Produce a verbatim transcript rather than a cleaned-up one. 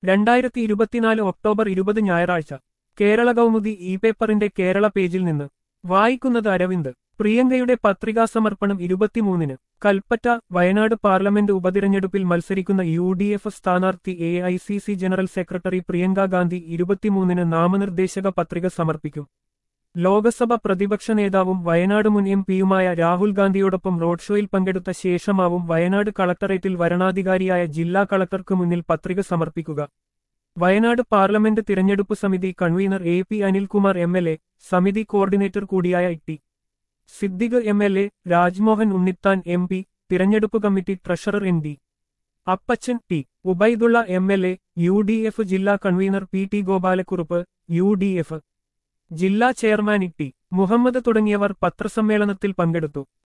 രണ്ടായിരത്തി ഇരുപത്തിനാല് ഒക്ടോബർ ഇരുപത് ഞായറാഴ്ച കേരള കൗമുദി ഇ പേപ്പറിന്റെ കേരള പേജിൽ നിന്ന് വായിക്കുന്നത് അരവിന്ദ്. പ്രിയങ്കയുടെ പത്രികാ സമർപ്പണം ഇരുപത്തിമൂന്നിന് കൽപ്പറ്റ. വയനാട് പാർലമെന്റ് ഉപതിരഞ്ഞെടുപ്പിൽ മത്സരിക്കുന്ന യു ഡി എഫ് സ്ഥാനാർത്ഥി A I C C general secretary Priyanka Gandhi ഇരുപത്തിമൂന്നിന് നാമനിർദ്ദേശക പത്രിക സമർപ്പിക്കും. ലോക്സഭ പ്രതിപക്ഷ നേതാവും വയനാട് മുൻ എം പിയുമായ രാഹുൽ ഗാന്ധിയോടൊപ്പം റോഡ് ഷോയിൽ പങ്കെടുത്ത ശേഷമാവും വയനാട് കളക്ടറേറ്റിൽ വരണാധികാരിയായ ജില്ലാ കളക്ടർക്ക് മുന്നിൽ പത്രിക സമർപ്പിക്കുക. വയനാട് പാർലമെന്റ് തിരഞ്ഞെടുപ്പ് സമിതി convener A P Anilkumar M L A, സമിതി കോർഡിനേറ്റർ കൂടിയായ T Siddique M L A, Rajmohan Unnithan M P, തിരഞ്ഞെടുപ്പ് committee treasurer N D Appachan, T Ubaidulla M L A, U D F ജില്ലാ convener P T Gopalakurup, U D F ജില്ലാ chairman T Muhammad തുടങ്ങിയവർ പത്രസമ്മേളനത്തിൽ പങ്കെടുത്തു.